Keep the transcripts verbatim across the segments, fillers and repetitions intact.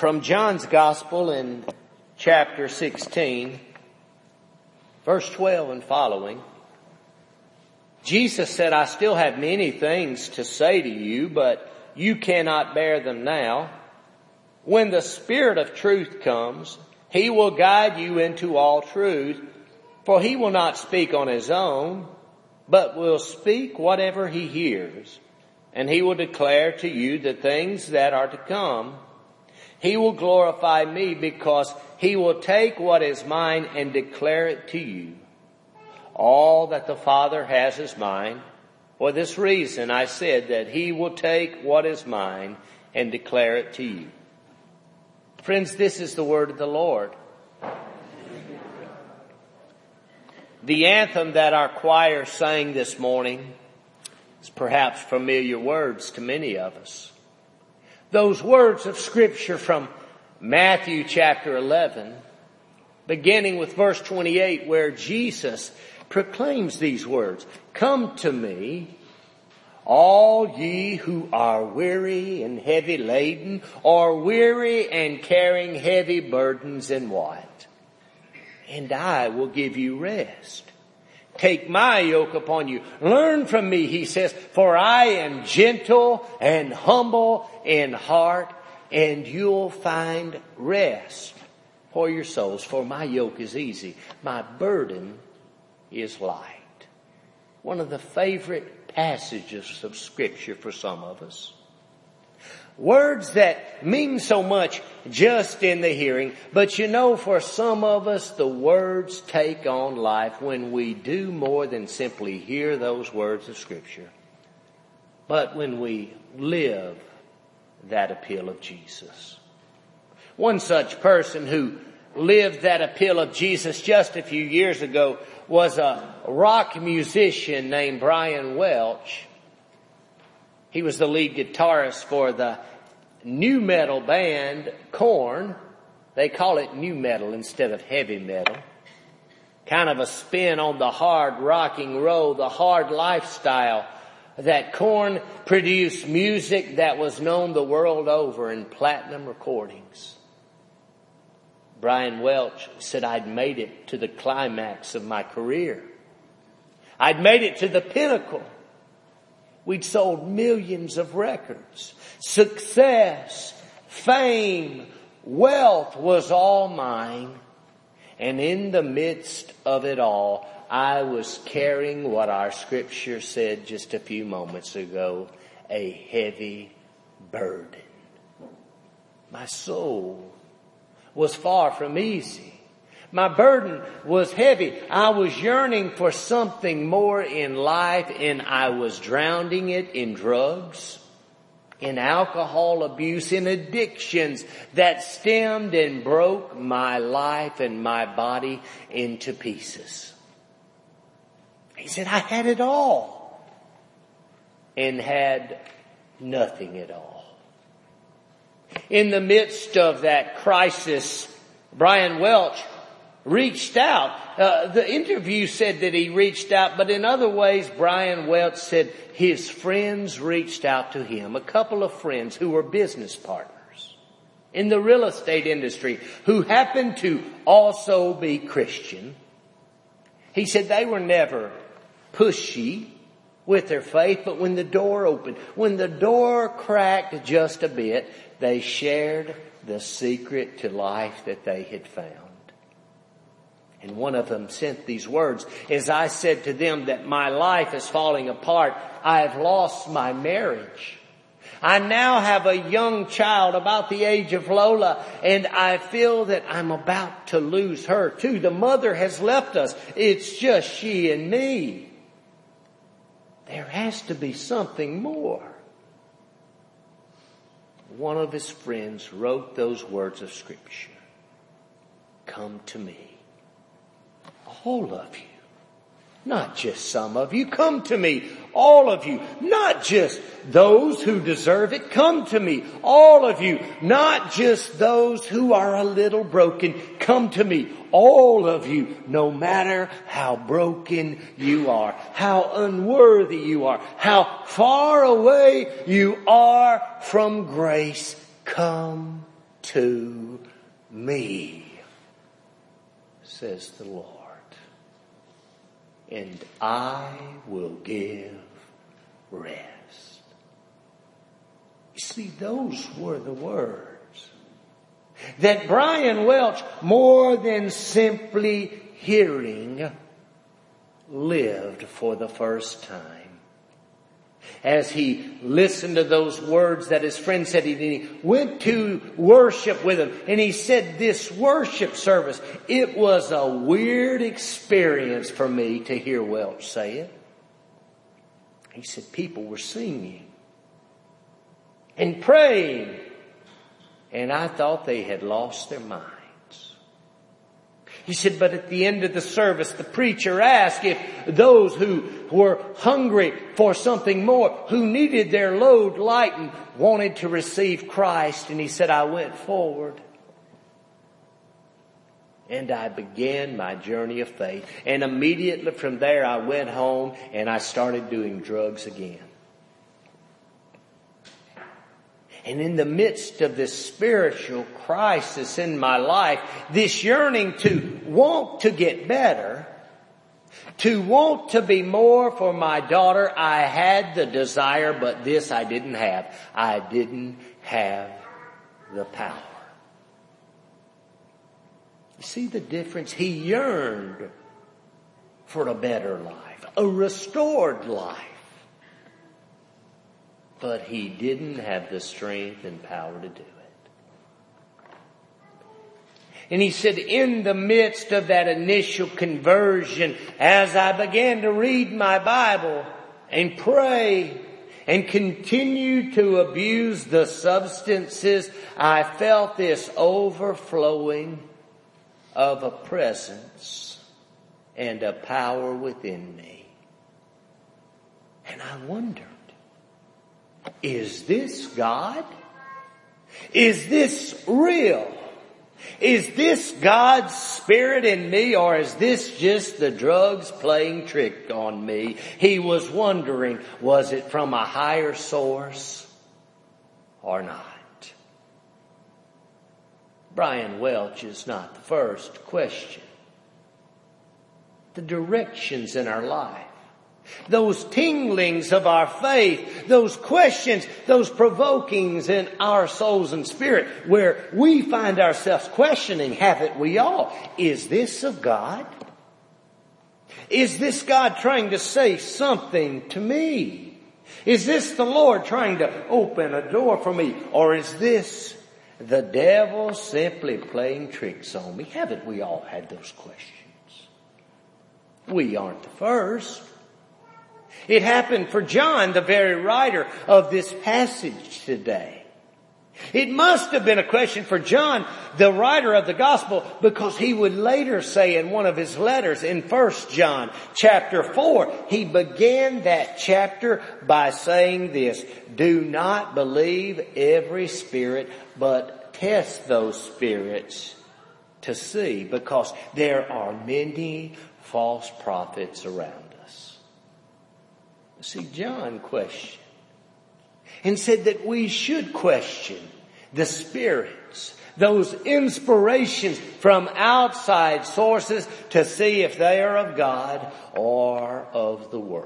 From John's Gospel in chapter sixteen, verse twelve and following, Jesus said, I still have many things to say to you, but you cannot bear them now. When the Spirit of truth comes, He will guide you into all truth, for He will not speak on His own, but will speak whatever He hears, and He will declare to you the things that are to come. He will glorify me because He will take what is mine and declare it to you. All that the Father has is mine. For this reason I said that He will take what is mine and declare it to you. Friends, this is the word of the Lord. The anthem that our choir sang this morning is perhaps familiar words to many of us. Those words of Scripture from Matthew chapter eleven, beginning with verse twenty-eight, where Jesus proclaims these words, Come to me, all ye who are weary and heavy laden, or weary and carrying heavy burdens, and what? And I will give you rest. Take my yoke upon you. Learn from me, He says, for I am gentle and humble in heart, and you'll find rest for your souls. For my yoke is easy. My burden is light. One of the favorite passages of Scripture for some of us. Words that mean so much just in the hearing, but you know, for some of us, the words take on life when we do more than simply hear those words of Scripture, but when we live that appeal of Jesus. One such person who lived that appeal of Jesus just a few years ago was a rock musician named Brian Welch. He was the lead guitarist for the new metal band Korn. They call it new metal instead of heavy metal. Kind of a spin on the hard rocking roll, the hard lifestyle that Korn produced music that was known the world over in platinum recordings. Brian Welch said, I'd made it to the climax of my career. I'd made it to the pinnacle. We'd sold millions of records. Success, fame, wealth was all mine. And in the midst of it all, I was carrying what our Scripture said just a few moments ago, a heavy burden. My soul was far from easy. My burden was heavy. I was yearning for something more in life, and I was drowning it in drugs, in alcohol abuse, in addictions that stemmed and broke my life and my body into pieces. He said, I had it all and had nothing at all. In the midst of that crisis, Brian Welch reached out. Uh, the interview said that he reached out, but in other ways, Brian Welch said his friends reached out to him. A couple of friends who were business partners in the real estate industry who happened to also be Christian. He said they were never pushy with their faith, but when the door opened, when the door cracked just a bit, they shared the secret to life that they had found. And one of them sent these words, as I said to them that my life is falling apart. I have lost my marriage. I now have a young child about the age of Lola, and I feel that I'm about to lose her too. The mother has left us. It's just she and me. There has to be something more. One of his friends wrote those words of Scripture. Come to me. All of you. Not just some of you. Come to me. All of you. Not just those who deserve it. Come to me. All of you. Not just those who are a little broken. Come to me. All of you. No matter how broken you are. How unworthy you are. How far away you are from grace. Come to me, says the Lord, and I will give rest. You see, those were the words that Brian Welch, more than simply hearing, lived for the first time. As he listened to those words that his friend said, he went to worship with him. And he said, this worship service, it was a weird experience for me to hear Welch say it. He said, people were singing and praying, and I thought they had lost their minds. He said, but at the end of the service, the preacher asked if those who were hungry for something more, who needed their load lightened, wanted to receive Christ. And he said, I went forward and I began my journey of faith. And immediately from there, I went home and I started doing drugs again. And in the midst of this spiritual crisis in my life, this yearning to want to get better, to want to be more for my daughter, I had the desire, but this I didn't have. I didn't have the power. You see the difference? He yearned for a better life, a restored life. But he didn't have the strength and power to do it. And he said, in the midst of that initial conversion, as I began to read my Bible and pray and continue to abuse the substances, I felt this overflowing of a presence and a power within me. And I wondered, is this God? Is this real? Is this God's Spirit in me, or is this just the drugs playing trick on me? He was wondering, was it from a higher source or not? Brian Welch is not the first question. The directions in our life, those tinglings of our faith, those questions, those provokings in our souls and spirit, where we find ourselves questioning, haven't we all? Is this of God? Is this God trying to say something to me? Is this the Lord trying to open a door for me? Or is this the devil simply playing tricks on me? Haven't we all had those questions? We aren't the first. It happened for John, the very writer of this passage today. It must have been a question for John, the writer of the gospel, because he would later say in one of his letters in First John chapter four, he began that chapter by saying this, do not believe every spirit, but test those spirits to see, because there are many false prophets around. See, John questioned and said that we should question the spirits, those inspirations from outside sources to see if they are of God or of the world.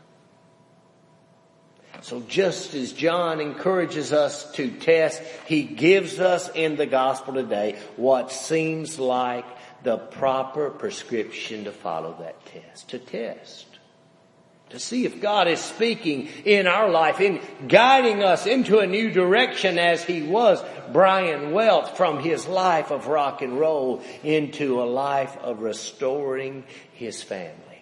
So just as John encourages us to test, he gives us in the gospel today what seems like the proper prescription to follow that test, to test. To see if God is speaking in our life, in guiding us into a new direction, as he was Brian Welch from his life of rock and roll into a life of restoring his family.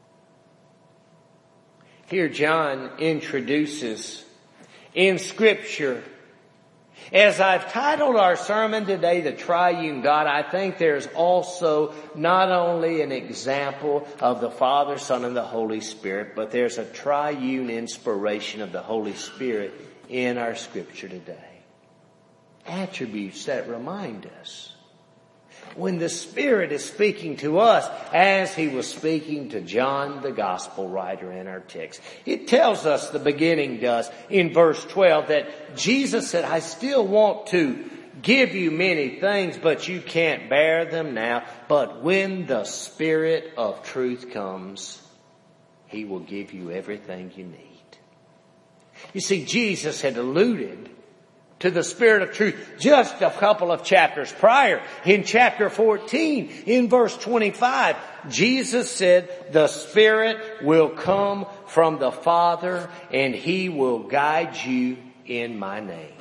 Here John introduces in Scripture, as I've titled our sermon today, The Triune God, I think there's also not only an example of the Father, Son, and the Holy Spirit, but there's a triune inspiration of the Holy Spirit in our Scripture today. Attributes that remind us when the Spirit is speaking to us as he was speaking to John, the gospel writer in our text. It tells us, the beginning does, in verse twelve, that Jesus said, I still want to give you many things, but you can't bear them now. But when the Spirit of truth comes, He will give you everything you need. You see, Jesus had alluded to the Spirit of truth just a couple of chapters prior. In chapter fourteen, in verse twenty-five, Jesus said, the Spirit will come from the Father and He will guide you in my name.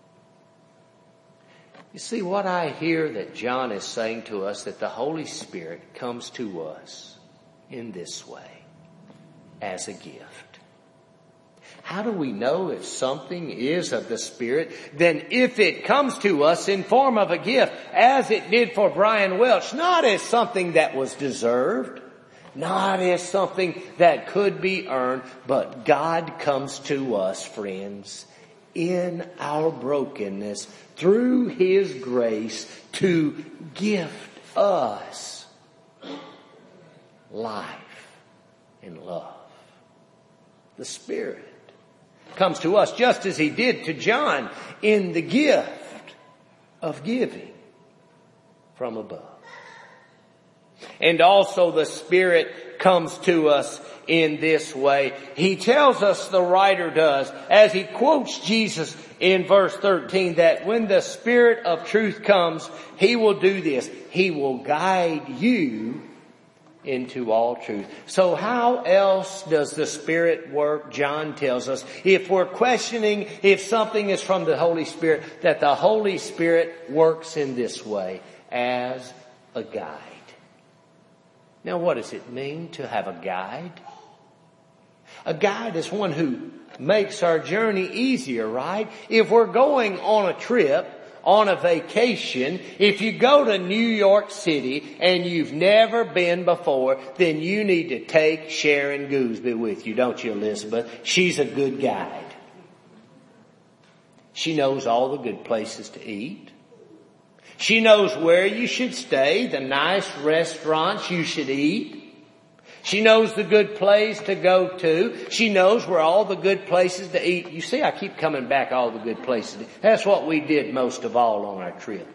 You see, what I hear that John is saying to us, that the Holy Spirit comes to us in this way, as a gift. How do we know if something is of the Spirit? Then if it comes to us in form of a gift, as it did for Brian Welch, not as something that was deserved, not as something that could be earned, but God comes to us, friends, in our brokenness, through His grace, to gift us life and love. The Spirit comes to us just as He did to John in the gift of giving from above. And also the Spirit comes to us in this way. He tells us, the writer does, as he quotes Jesus in verse thirteen, that when the Spirit of truth comes, He will do this. He will guide you into all truth. So how else does the Spirit work? John tells us, if we're questioning if something is from the Holy Spirit, that the Holy Spirit works in this way, as a guide. Now, what does it mean to have a guide? A guide is one who makes our journey easier, right? If we're going on a trip, on a vacation, if you go to New York City and you've never been before, then you need to take Sharon Gooseby with you, don't you, Elizabeth? She's a good guide. She knows all the good places to eat. She knows where you should stay, the nice restaurants you should eat. She knows the good place to go to. She knows where all the good places to eat. You see, I keep coming back, all the good places. That's what we did most of all on our trip.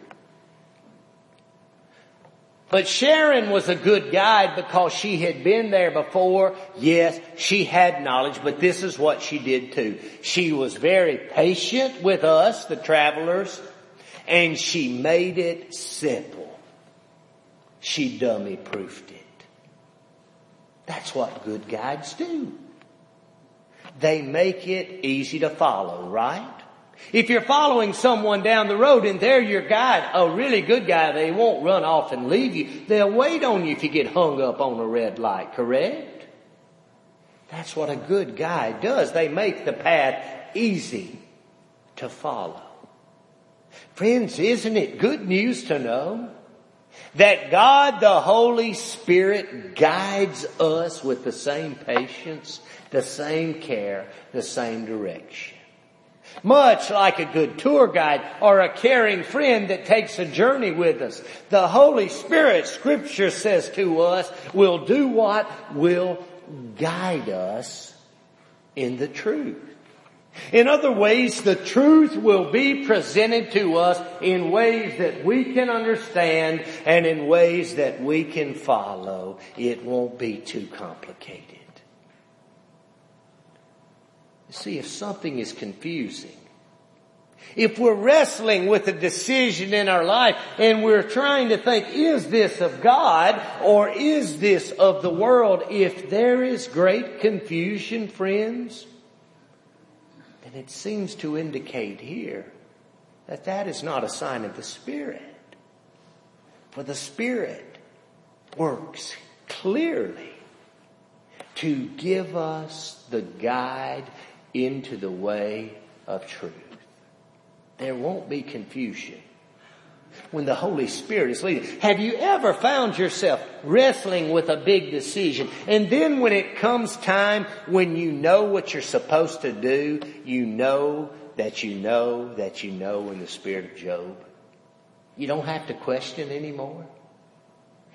But Sharon was a good guide because she had been there before. Yes, she had knowledge, but this is what she did too. She was very patient with us, the travelers, and she made it simple. She dummy-proofed it. That's what good guides do. They make it easy to follow, right? If you're following someone down the road and they're your guide, a really good guy, they won't run off and leave you. They'll wait on you if you get hung up on a red light, correct? That's what a good guide does. They make the path easy to follow. Friends, isn't it good news to know that God the Holy Spirit guides us with the same patience, the same care, the same direction? Much like a good tour guide or a caring friend that takes a journey with us, the Holy Spirit, Scripture says to us, will do what? Will guide us in the truth. In other ways, the truth will be presented to us in ways that we can understand and in ways that we can follow. It won't be too complicated. You see, if something is confusing, if we're wrestling with a decision in our life and we're trying to think, is this of God or is this of the world? If there is great confusion, friends, then it seems to indicate here that that is not a sign of the Spirit. For the Spirit works clearly to give us the guide into the way of truth. There won't be confusion when the Holy Spirit is leading. Have you ever found yourself wrestling with a big decision, and then when it comes time when you know what you're supposed to do, you know that you know that you know in the spirit of Job? You don't have to question anymore.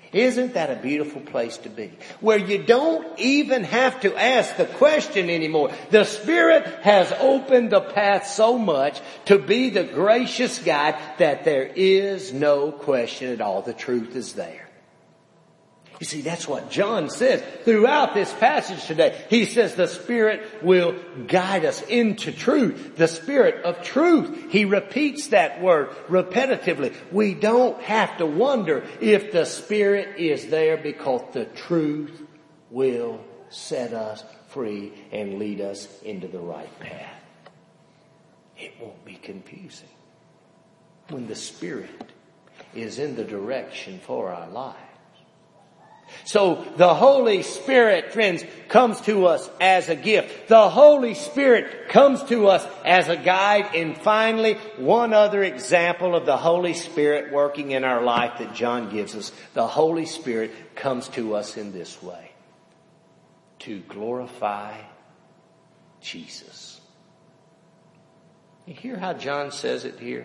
Isn't that a beautiful place to be? Where you don't even have to ask the question anymore. The Spirit has opened the path so much to be the gracious guide that there is no question at all. The truth is there. You see, that's what John says throughout this passage today. He says the Spirit will guide us into truth. The Spirit of truth. He repeats that word repetitively. We don't have to wonder if the Spirit is there, because the truth will set us free and lead us into the right path. It won't be confusing when the Spirit is in the direction for our lives. So the Holy Spirit, friends, comes to us as a gift. The Holy Spirit comes to us as a guide. And finally, one other example of the Holy Spirit working in our life that John gives us. The Holy Spirit comes to us in this way: to glorify Jesus. You hear how John says it here?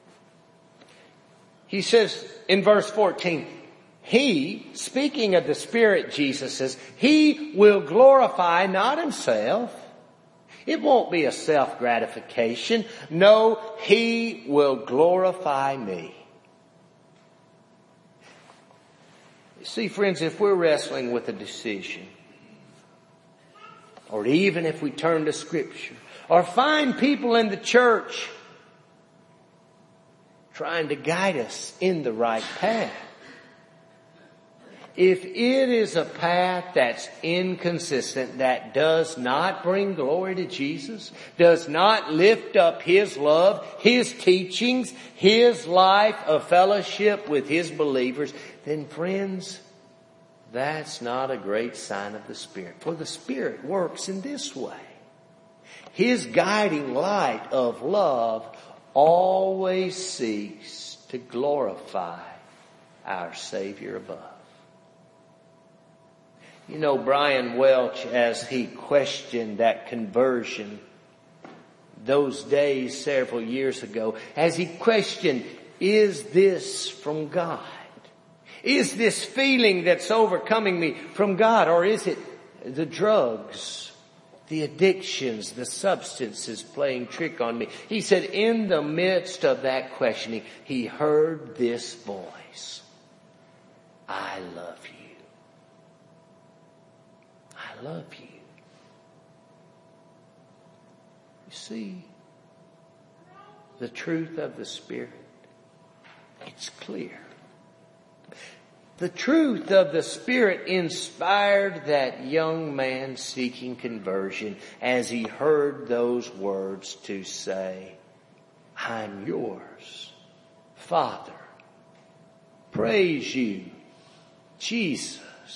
He says in verse fourteen, He, speaking of the Spirit, Jesus says, He will glorify not Himself. It won't be a self-gratification. No, He will glorify me. You see, friends, if we're wrestling with a decision, or even if we turn to Scripture, or find people in the church trying to guide us in the right path, if it is a path that's inconsistent, that does not bring glory to Jesus, does not lift up His love, His teachings, His life of fellowship with His believers, then friends, that's not a great sign of the Spirit. For the Spirit works in this way. His guiding light of love always seeks to glorify our Savior above. You know, Brian Welch, as he questioned that conversion those days several years ago, as he questioned, is this from God? Is this feeling that's overcoming me from God? Or is it the drugs, the addictions, the substances playing trick on me? He said in the midst of that questioning, he heard this voice: I love you. I love you. You see, the truth of the Spirit, it's clear. The truth of the Spirit inspired that young man seeking conversion as he heard those words to say, I'm yours, Father. Praise you, Jesus.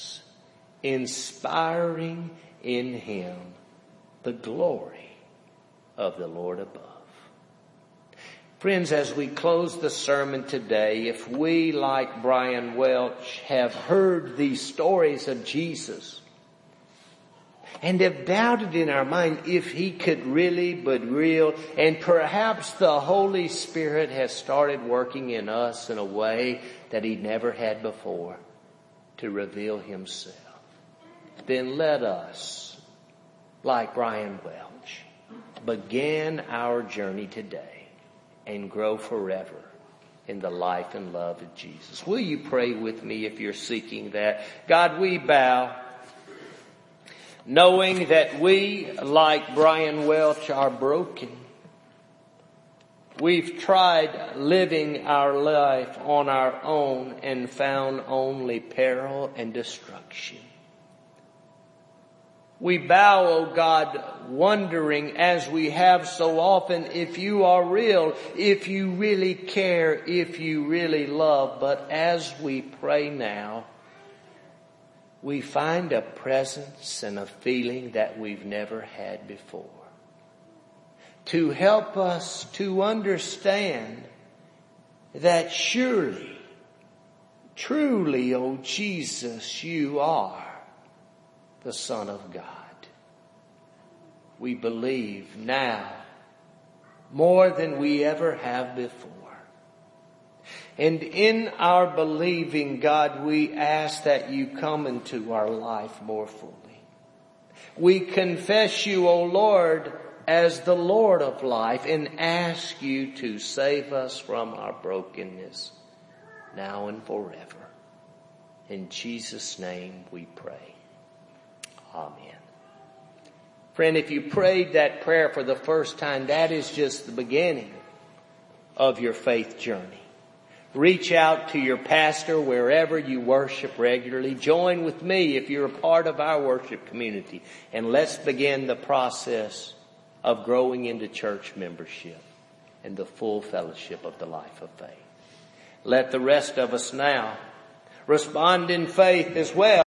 Inspiring in him the glory of the Lord above. Friends, as we close the sermon today, if we, like Brian Welch, have heard these stories of Jesus and have doubted in our mind if He could really but real, and perhaps the Holy Spirit has started working in us in a way that He never had before to reveal Himself, then let us, like Brian Welch, begin our journey today and grow forever in the life and love of Jesus. Will you pray with me if you're seeking that? God, we bow, knowing that we, like Brian Welch, are broken. We've tried living our life on our own and found only peril and destruction. We bow, O God, wondering, as we have so often, if you are real, if you really care, if you really love. But as we pray now, we find a presence and a feeling that we've never had before, to help us to understand that surely, truly, O Jesus, you are the Son of God. We believe now more than we ever have before. And in our believing, God, we ask that you come into our life more fully. We confess you, O Lord, as the Lord of life and ask you to save us from our brokenness now and forever. In Jesus' name we pray. Amen. Friend, if you prayed that prayer for the first time, that is just the beginning of your faith journey. Reach out to your pastor wherever you worship regularly. Join with me if you're a part of our worship community. And let's begin the process of growing into church membership and the full fellowship of the life of faith. Let the rest of us now respond in faith as well.